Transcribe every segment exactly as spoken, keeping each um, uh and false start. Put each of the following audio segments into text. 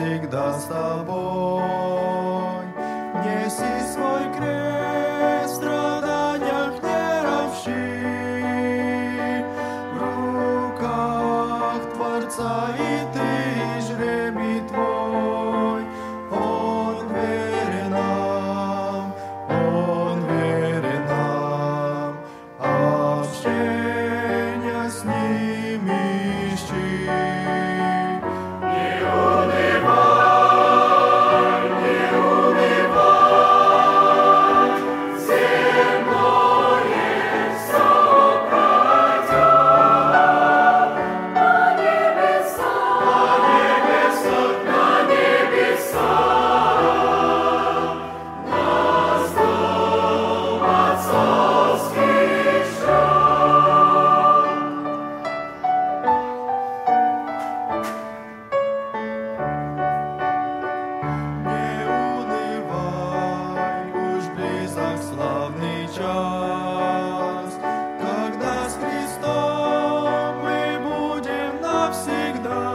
всегда с тобой. Неси свой крест, в страданиях не ропщи, в руках Творца и ты, и жребий твой. Он верен нам, Он верен нам, общения с Ним ищи. Славный час, когда с Христом мы будем навсегда.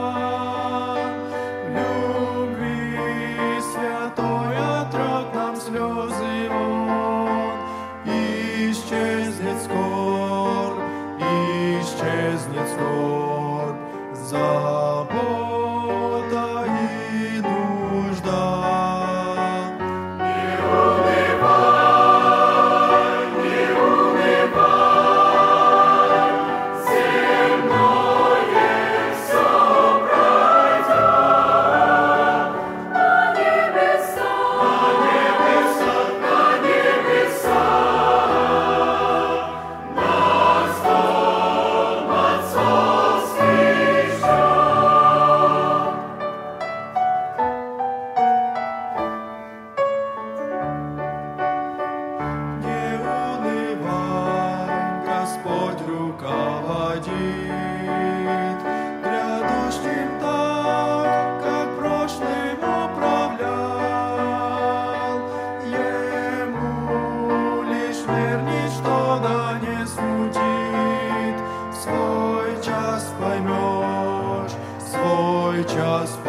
В любви святой отрок нам слезы он. Исчезнет скорбь, исчезнет скорбь, забота и нужда. Господь руководит грядущим так, как прошлым управлял. Ему лишь верь, ничто да не смутит. Свой час поймешь, свой час